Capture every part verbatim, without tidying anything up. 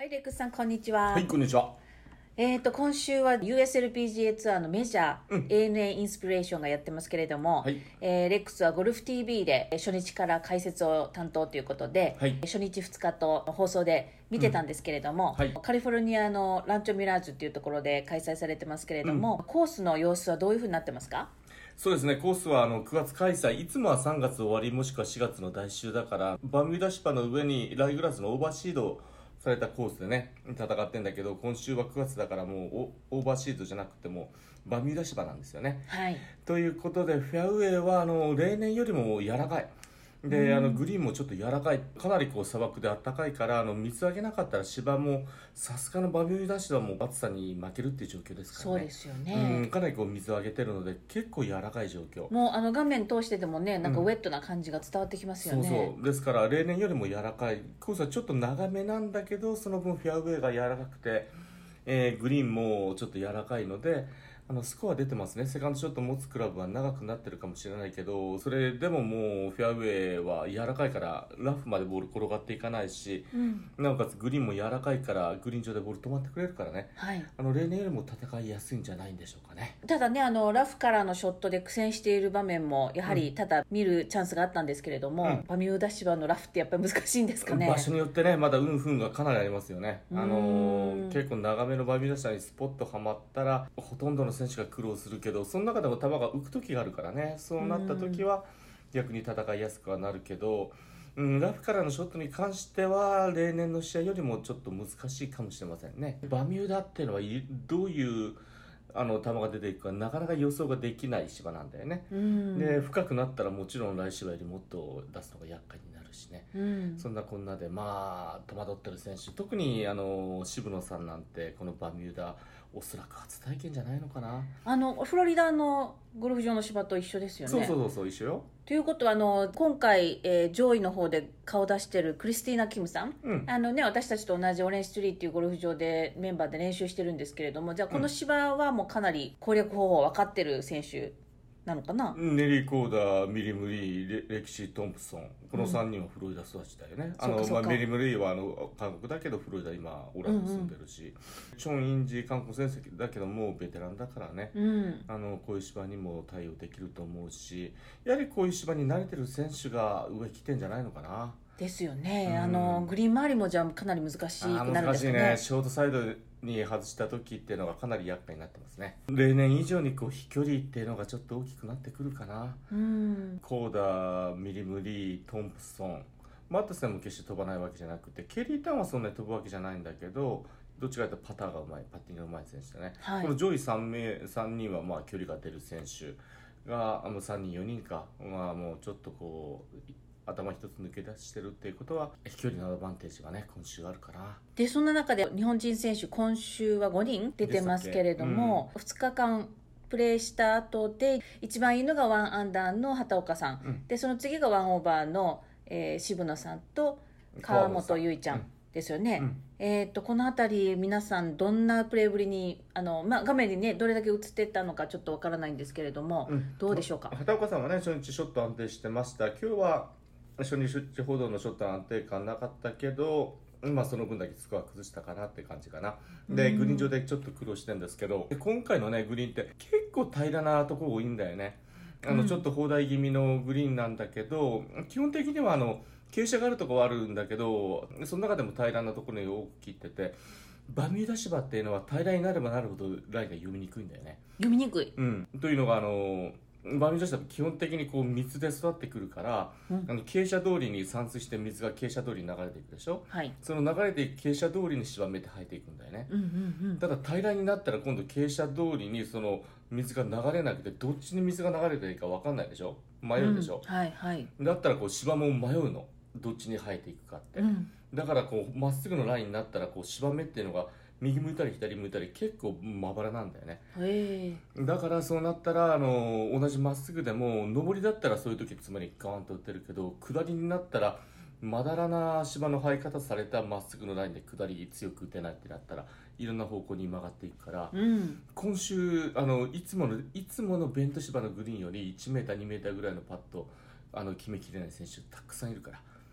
はい、レックスさん、こんにちは。 はい、こんにちは。 えーと、今週は ユーエスエルピージーエー ツアーのメジャー、 うん、 エーエヌエー インスピレーションがやってますけれども、 はい、 えーレックスはゴルフ ティーブイ で初日から解説を担当ということで、 はい、 初日ふつかと放送で見てたんですけれども、 うんはい、 カリフォルニアのランチョミラージュっていうところで開催されてますけれども、うん、コースの様子はどういうふうになってますか？ そうですね、コースはあのくがつ開催、いつもはさんがつ終わりもしくはしがつの来週だから、バミューダ芝の上にライグラスのオーバーシードされたコースでね戦ってんだけど、今週はくがつだからもうオーバーシードじゃなくてもバミューダ芝なんですよね、 はい、 ということでフェアウェイはあの例年よりも柔らかいで、あのグリーンもちょっと柔らかい、かなりこう砂漠で暖かいから、あの水あげなかったら芝もさすがのバミューダ芝も暑さに負けるっていう状況ですからね。 そうですよね、 うん、かなりこう水をあげてるので結構柔らかい状況、 もうあの画面通してでもね、なんかウェットな感じが伝わってきますよね、 うん、そうそうですから例年よりも柔らかいコースはちょっと長めなんだけど、その分フェアウェイが柔らかくて、えー、グリーンもちょっと柔らかいので、あのスコア出てますね。セカンドショット持つクラブは長くなってるかもしれないけど、それでももうフェアウェイは柔らかいからラフまでボール転がっていかないし、うん、なおかつグリーンも柔らかいからグリーン上でボール止まってくれるからね、はい、あの例年よりも戦いやすいんじゃないんでしょうかね。 ただね、あのラフからのショットで苦戦している場面もやはりただ見るチャンスがあったんですけれども、うん、バミューダ芝のラフってやっぱり難しいんですかね。 場所によってね、まだ運不運がかなりありますよね。あのー、結構長めのバミューダ芝にスポッとはまったらほとんどの選手が苦労するけど、その中でも球が浮く時があるからね、そうなった時は逆に戦いやすくはなるけど、うん、ラフからのショットに関しては例年の試合よりもちょっと難しいかもしれませんね。バミューダっていうのはどういうあの球が出ていくかなかなか予想ができない芝なんだよね。で深くなったらもちろん来芝よりもっと出すのが厄介になるしね、うん、そんなこんなでまあ戸惑ってる選手、特にあの渋野さんなんてこのバミューダおそらく初体験じゃないのかな。 あのフロリダのゴルフ場の芝と一緒ですよね。 そうそうそうそう、一緒よ。 ということはあの今回、えー、上位の方で顔出してるクリスティーナ・キムさん、うん、あのね、私たちと同じオレンジストリーっていうゴルフ場でメンバーで練習してるんですけれども、じゃあこの芝はもうかなり攻略方法分かってる選手なのかな。 ネリー・コーダー、ミリム・リー、レキシー・トンプソン、このさんにんはフロリダ育ちだよね、うん、あのまあ、メリム・リーはあの韓国だけどフロリダ今オランダ住んでるし、うんうん、チョン・インジ韓国戦績だけどもうベテランだからね、うん、あのこういう芝にも対応できると思うし、やはりこういう芝に慣れてる選手が上来てんじゃないのかな。 ですよね、うん、あのグリーン周りもじゃあかなり難しくなるんですかね。 難しいね、ショートサイドに外した時っていうのがかなり厄介になってますね。例年以上にこう飛距離っていうのがちょっと大きくなってくるかな、うん、コーダー、ミリム・リー、トンプソン、マットセンも決して飛ばないわけじゃなくて、ケリー・タンはそんなに飛ぶわけじゃないんだけど、どっちかというとパターがうまい、パッティングがうまい選手だね、はい、この上位さん名さんにんはまあ距離が出る選手があのさんにんよにんか、まあ、もうちょっとこう頭一つ抜け出してるっていうことは飛距離のアドバンテージがね今週あるかな。 でそんな中で日本人選手今週はごにん出てますけれども、うん、ふつかかんプレーした後で一番いいのがワンアンダーの畑岡さん、うん、でその次がワンオーバーの、えー、渋野さんと川本結衣ちゃんですよね、うん、えー、とこの辺り皆さんどんなプレーぶりにあの、まあ、画面にねどれだけ映ってたのかちょっとわからないんですけれども、うん、どうでしょうか。 畑岡さんはね初日ショット安定してました。今日は初日ほどのショットの安定感なかったけど、まあ、その分だけスコア崩したかなって感じかな。でグリーン上でちょっと苦労してるんですけど、今回のねグリーンって結構平らなところ多いんだよね。あのちょっと砲台気味のグリーンなんだけど、うん、基本的にはあの傾斜があるところはあるんだけど、その中でも平らなところに多く切ってて、バミューダ芝っていうのは平らになればなるほどラインが読みにくいんだよね。 読みにくい、 うん、というのがあのバミューダ芝は基本的にこう水で育ってくるから、うん、あの傾斜通りに散水して水が傾斜通りに流れていくでしょ、はい、その流れていく傾斜通りに芝目って生えていくんだよね、うんうんうん、ただ平らになったら今度傾斜通りにその水が流れなくて、どっちに水が流れていいか分かんないでしょ、迷うでしょ、うん、はいはい、だったらこう芝も迷うの、どっちに生えていくかって、うん、だからこうまっすぐのラインになったらこう芝目っていうのが右向いたり左向いたり結構まばらなんだよね。へー、だからそうなったらあの同じまっすぐでも上りだったらそういう時つまりガーンと打ってるけど、下りになったらまだらな芝の生え方されたまっすぐのラインで下り強く打てないってなったらいろんな方向に曲がっていくから、うん、今週あのいつものいつものベント芝のグリーンよりいちメーターにメーターぐらいのパットあの決めきれない選手たくさんいるから。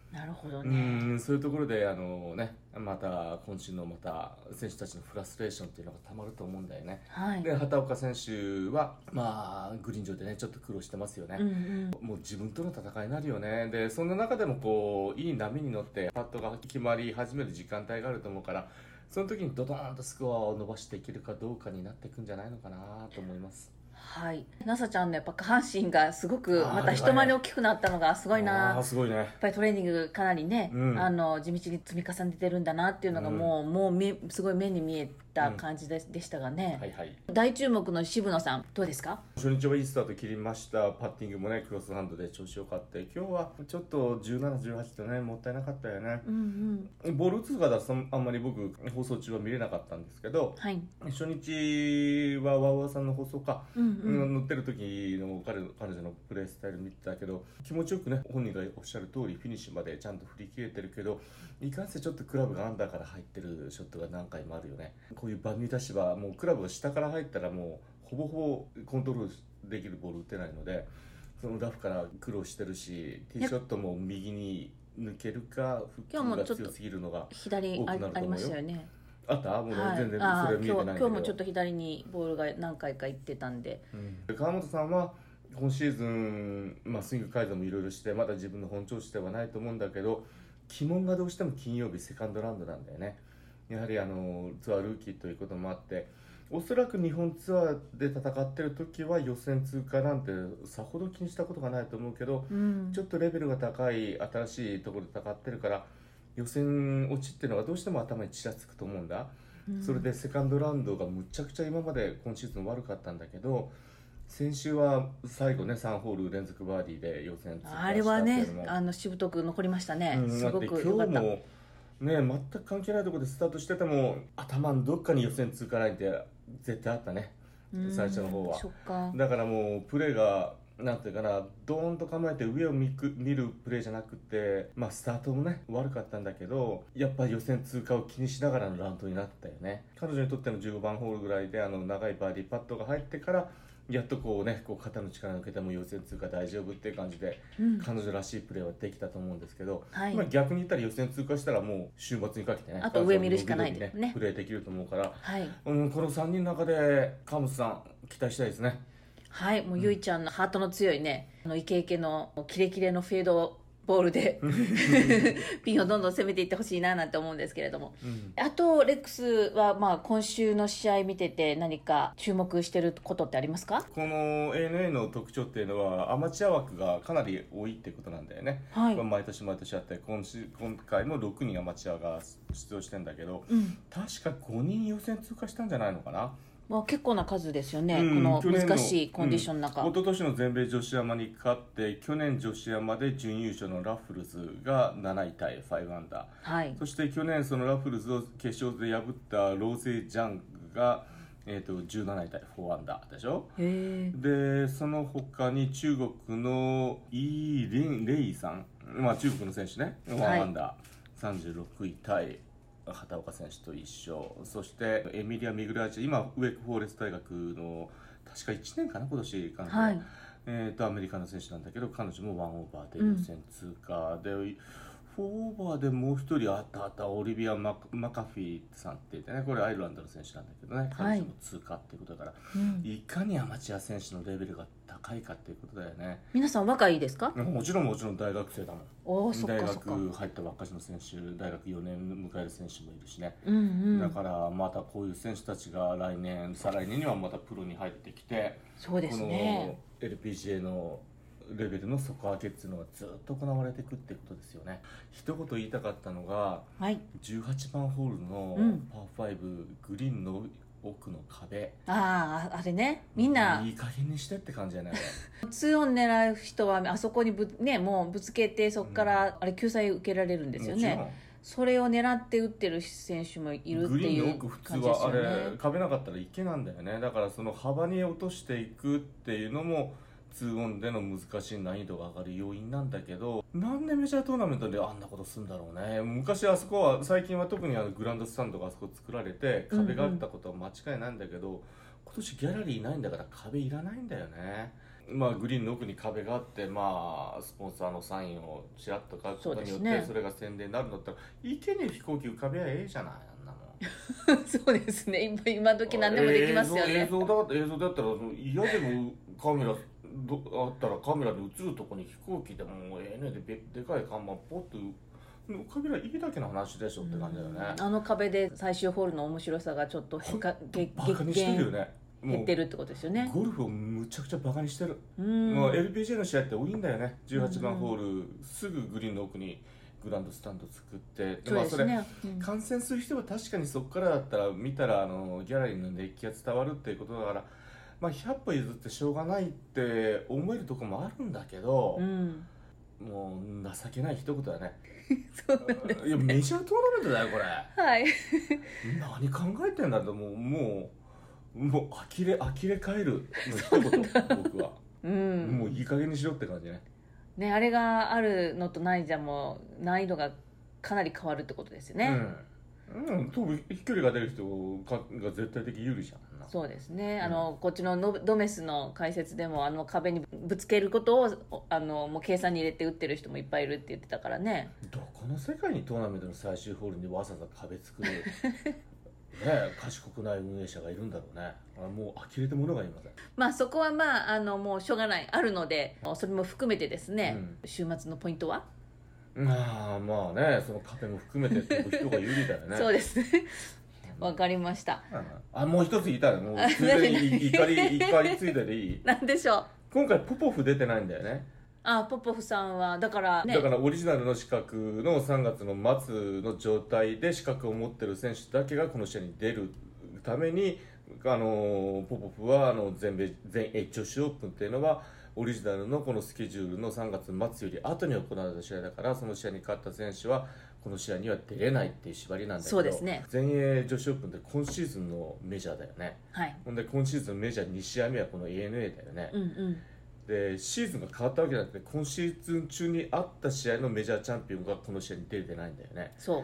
なるほどうね。 ん、そういうところであの、ね、また今週のまた選手たちのフラストレーションっていうのがたまると思うんだよね。 はい、 で畑岡選手は、まあ、グリーン上でねちょっと苦労してますよね。 うんうん、 もう自分との戦いになるよね。でそんな中でもこういい波に乗ってパットが決まり始める時間帯があると思うから、その時にドドーンとスコアを伸ばしていけるかどうかになっていくんじゃないのかなと思います。 はい、ナサちゃんのやっぱ下半身がすごくまた一回り大きくなったのがすごいな。 あ、すごいね。やっぱりトレーニングかなりね、 うん、 あの地道に積み重ねてるんだなっていうのがもう、うん、もうめすごい目に見えた感じ で,、うん、でしたがね、はいはい、大注目の渋野さんどうですか？ 初日はいいスタート切りました。パッティングもねクロスハンドで調子よかった。今日はちょっとじゅうなな、じゅうはちとねもったいなかったよね、うんうん、ボール打つがだあんまり僕放送中は見れなかったんですけど、はい、初日はワウワウさんの放送か、うんうん、乗ってる時の 彼, 彼女のプレースタイル見てたけど、気持ちよくね本人がおっしゃる通りフィニッシュまでちゃんと振り切れてるけど、いかんせちょっとクラブがアンダーから入ってるショットが何回もあるよね。こういうバミューダシはもうクラブが下から入ったらもうほぼほぼコントロールできるボール打てないので、そのラフから苦労してるし、ティーショットも右に抜けるかフックが強すぎるのが多くなると思うよ。 左ありましたよね。 あった？もう全然それは見えてないんだけど、 今日もちょっと左にボールが何回か行ってたんで、 うん、川本さんは今シーズン、まあ、スイング改造もいろいろしてまだ自分の本調子ではないと思うんだけど、鬼門がどうしても金曜日セカンドラウンドなんだよね。やはりあのツアールーキーということもあって、おそらく日本ツアーで戦ってる時は予選通過なんてさほど気にしたことがないと思うけど、うん、ちょっとレベルが高い新しいところで戦ってるから予選落ちっていうのがどうしても頭にちらつくと思うんだ、うん、それでセカンドラウンドがむちゃくちゃ今まで今シーズン悪かったんだけど、先週は最後ねさんホール連続バーディーで予選通過したっていうのも、 あれはねあのしぶとく残りましたね、うん、すごく良かった。 今日もね、全く関係ないところでスタートしてても頭のどっかに予選通過ラインって絶対あったね、最初の方は。そっか。だからもうプレーがなんていうかな、ドーンと構えて上を見く見るプレーじゃなくて、まあスタートもね悪かったんだけど、やっぱり予選通過を気にしながらのラウンドになったよね。彼女にとってのじゅうごばんホールぐらいであの長いバーディーパットが入ってからやっとこうね、こう肩の力抜けても予選通過大丈夫っていう感じで、うん、彼女らしいプレーはできたと思うんですけど、はい、まあ逆に言ったら予選通過したらもう週末にかけてね、 あと上見るしかないですね、 プレーできると思うから、 はい、 うん、このさんにんの中で川本さん期待したいですね。 はい、もうゆいちゃんのハートの強いね、あのイケイケのキレキレのフェードボールでピンをどんどん攻めていってほしいななんて思うんですけれども、うん、あとレックスはまあ今週の試合見てて何か注目してることってありますか？ この エーエヌエー の特徴っていうのはアマチュア枠がかなり多いってことなんだよね、はい、毎年毎年あって、 今, 週今回もろくにんアマチュアが出場してんだけど、うん、確かごにん予選通過したんじゃないのかな。 まあ、結構な数ですよね、うん、この難しいコンディションの中、 うん、一昨年の全米女子アマに勝って、去年女子アマで準優勝のラフルズがなないタイごアンダー、はい、そして去年そのラフルズを決勝で破ったローゼ・ジャンが、えー、とじゅうなないタイよんアンダーでしょ。へでその他に中国のイー・レン・レイさん、まあ、中国の選手ね、いちアンダー、はい、さんじゅうろくいタイ、畑岡選手と一緒。そしてエミリア・ミグラーチ、今ウェイクフォーレスト大学の確かいちねんかな今年彼女、はい、えー、とアメリカの選手なんだけど、彼女もワンオーバーで予選通過で、うん、フォーオーバーでもう一人あったあったオリビア・マカフィーさんって言ってね、これアイルランドの選手なんだけどね、彼女も通過っていうことだから、はい、いかにアマチュア選手のレベルが高いかっていうことだよね。 皆さん若いですか？ もちろんもちろん大学生だもん。 おそっか大そっか。 学入ったばっかりの選手、大学よねん迎える選手もいるしね、うんうん、だからまたこういう選手たちが来年再来年にはまたプロに入ってきて、 そうですね、 この エルピージーエー のレベルの底上げっていうのがずっと行われていくってことですよね。一言言いたかったのが、はい、じゅうはちばんホールのパーご、グリーンの奥の壁、 あああれね、みんないい加減にしてって感じじゃないツーオン狙う人はあそこにぶ、ね、もうぶつけてそこから、うん、あれ救済受けられるんですよね。それを狙って打ってる選手もいるっていう感じですよね。グリーンの奥普通はあれ壁なかったら池なんだよね。だからその幅に落としていくっていうのもツーオンでの難しい難易度が上がる要因なんだけど、なんでメジャートーナメントであんなことするんだろうね。昔あそこは、最近は特にあのグランドスタンドがあそこ作られて壁があったことは間違いないんだけど、うんうん、今年ギャラリーないんだから壁いらないんだよね。 まあ、グリーンの奥に壁があって、まあ、スポンサーのサインをちらっと書くことによって そ,、ね、それが宣伝になるんだったら池に飛行機浮かべやええじゃない、あんなもんそうですね、今今時何でもできますよね。 映像だ映像だったら嫌でもカメラどあったらカメラで映るとこに飛行機でももうええねでででかい看板ポッと浮かべりゃいいだけの話でしょって感じだよね。 あの壁で最終ホールの面白さがちょっとへかげバカにしてるよね。 減ってるってことですよね。 ゴルフをむちゃくちゃバカにしてる。もう エルピージェー の試合って多いんだよね。じゅうはちばんホールすぐグリーンの奥にグランドスタンド作って、 そうですね、 まあそれ、うん、観戦する人は確かにそこからだったら見たらあのギャラリーの熱気が伝わるっていうことだから、まあ、ひゃっぽ譲ってしょうがないって思えるところもあるんだけど、うん、もう情けない一言だね。 そうなんですね。 いやメジャートーナメントだよこれ。 はい。 何考えてんだともうもうもう呆れ呆れ返るの一言僕は、うん、もういい加減にしろって感じね。 ね、あれがあるのとないじゃもう難易度がかなり変わるってことですよね。 うん、うん、飛ぶ飛距離が出る人が絶対的有利じゃん。 そうですね、うん、あのこっちのドメスの解説でもあの壁にぶつけることをあのもう計算に入れて打ってる人もいっぱいいるって言ってたからね。 どこの世界にトーナメントの最終ホールにわざわざ壁作るね、賢くない運営者がいるんだろうね。もう呆れてものがいません。 まあそこはまああのもうしょうがないあるので、それも含めてですね、うん、週末のポイントはまあまあね、その壁も含めて飛ぶ人が有利だよね。 そうですね。わかりました。 あ、もう一つ言いたいの。もうついでに怒り怒りついででいい。 なんでしょう。 今回ポポフ出てないんだよね。 あ、ポポフさんはだから、ね、 だからオリジナルの資格のさんがつの末の状態で資格を持ってる選手だけがこの試合に出るために、あのポポフはあの全米全英女子オープンっていうのはオリジナルのこのスケジュールのさんがつ末より後に行われた試合だから、その試合に勝った選手はこの試合には出れないっていう縛りなんだけど、 そうですね、 全英女子オープンって今シーズンのメジャーだよね。 はい、 ほんで今シーズンメジャーに試合目はこの エーエヌエー だよね。 うんうん、 でシーズンが変わったわけじゃなくて、今シーズン中にあった試合のメジャーチャンピオンがこの試合に出れてないんだよね。 そう、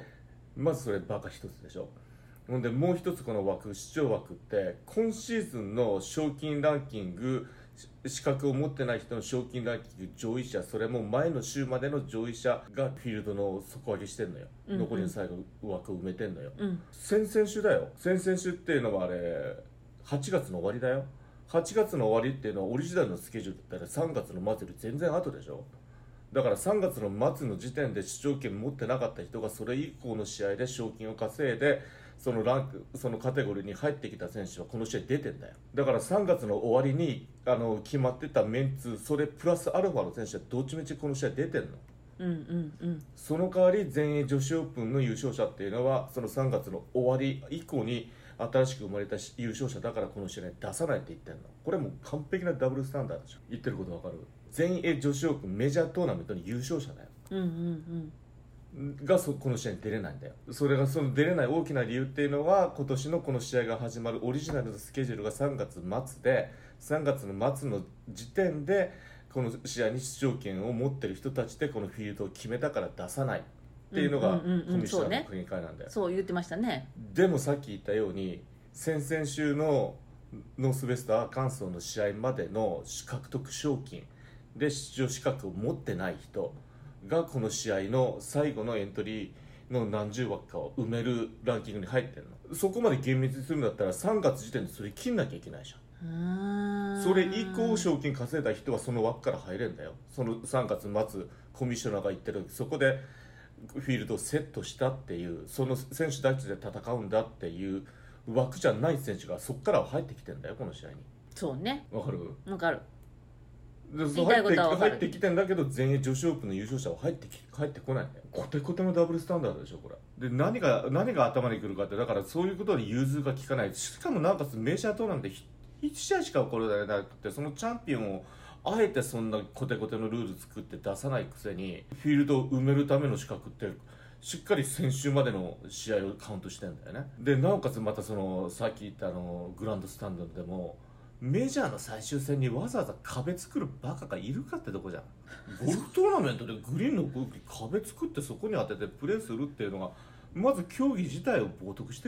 まずそれバカ一つでしょ。ほんでもう一つこの枠、出場枠って今シーズンの賞金ランキング、資格を持ってない人の賞金ランキング上位者、それも前の週までの上位者がフィールドの底上げしてんのよ、うんうん、残りの最後枠を埋めてんのよ、うん、先々週だよ。先々週っていうのはあれはちがつの終わりだよ。はちがつの終わりっていうのはオリジナルのスケジュールだったらさんがつの末より全然後でしょ。だからさんがつの末の時点で出場権持ってなかった人がそれ以降の試合で賞金を稼いでそのランク、そのカテゴリーに入ってきた選手はこの試合出てんだよ。だからさんがつの終わりにあの決まってたメンツ、それプラスアルファの選手はどっちみちこの試合出てんの。 うんうんうん、その代わり全英女子オープンの優勝者っていうのはそのさんがつの終わり以降に新しく生まれた優勝者だからこの試合に出さないって言ってんの。これもう完璧なダブルスタンダードでしょ。言ってることわかる？全英女子オープンメジャートーナメントに優勝者だよ、 うんうんうん、がそこの試合に出れないんだよ。それがその出れない大きな理由っていうのは、今年のこの試合が始まるオリジナルのスケジュールがさんがつ末で、さんがつの末の時点でこの試合に出場権を持ってる人たちでこのフィールドを決めたから出さないっていうのがコミッショナーの見解なんだよ。 そう言ってましたね。 でもさっき言ったように先々週のノースウェストアーカンソーの試合までの獲得賞金で出場資格を持ってない人がこの試合の最後のエントリーの何十枠かを埋めるランキングに入ってるの。そこまで厳密にするんだったらさんがつ時点でそれ切んなきゃいけないじゃん。それ以降賞金稼いだ人はその枠から入れるんだよ。そのさんがつ末コミッショナーが言ってる、そこでフィールドをセットしたっていう、その選手たちで戦うんだっていう枠じゃない選手がそこからは入ってきてんだよこの試合に。 そうね、 わかる？ わかる。 でそう入って入ってきてんだけど、全英女子オープンの優勝者は入ってき入ってこないんだよ。コテコテのダブルスタンダードでしょこれで。何が何が頭にくるかって、だからそういうことで融通が利かない。しかもなおかつメジャートーナメントいち試合しか起こるだけなくて、そのチャンピオンをあえてそんなコテコテのルール作って出さないくせにフィールドを埋めるための資格ってしっかり先週までの試合をカウントしてんだよね。でなおかつまたそのさっき言ったあのグランドスタンドでもメジャーの最終戦にわざわざ壁作るバカがいるかってとこじゃん。ゴルフトーナメントでグリーンの奥に壁作ってそこに当ててプレーするっていうのがまず競技自体を冒涜してるじゃない。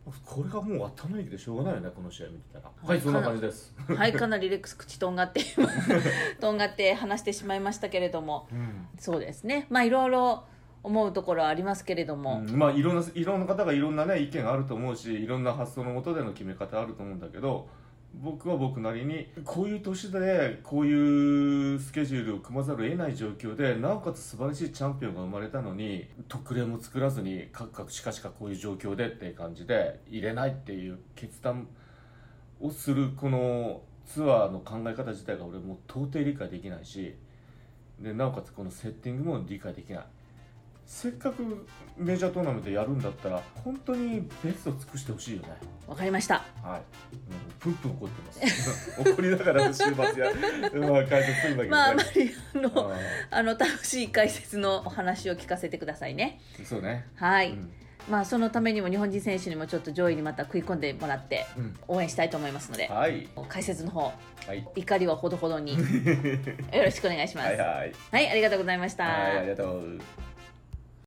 これがもう頭にきてしょうがないよね、この試合見てたら。はい、そんな感じです。 はい、かなりレックス口とんがってとんがって話してしまいましたけれども、うん、そうですね、まあいろいろ思うところはありますけれども、 うん、まあいろんないろんな方がいろんなね意見があると思うし、いろんな発想のもとでの決め方あると思うんだけど、僕は僕なりにこういう年でこういうスケジュールを組まざるを得ない状況で、なおかつ素晴らしいチャンピオンが生まれたのに特例も作らずにカクカクしかしかこういう状況でっていう感じで入れないっていう決断をするこのツアーの考え方自体が俺もう到底理解できないし、でなおかつこのセッティングも理解できない。せっかくメジャートーナメントやるんだったら本当にベストを尽くしてほしいよね。 わかりました。 はい。プンプン怒ってます。怒りながら週末や、まあ、解説するんだけどね。 まああまりあのあの楽しい解説のお話を聞かせてくださいね。 そうね。 はい。うん、まあそのためにも日本人選手にもちょっと上位にまた食い込んでもらって応援したいと思いますので、うん、はい、解説の方、はい、怒りはほどほどによろしくお願いします。はい、はい、はい、ありがとうございました。 はい、ありがとう。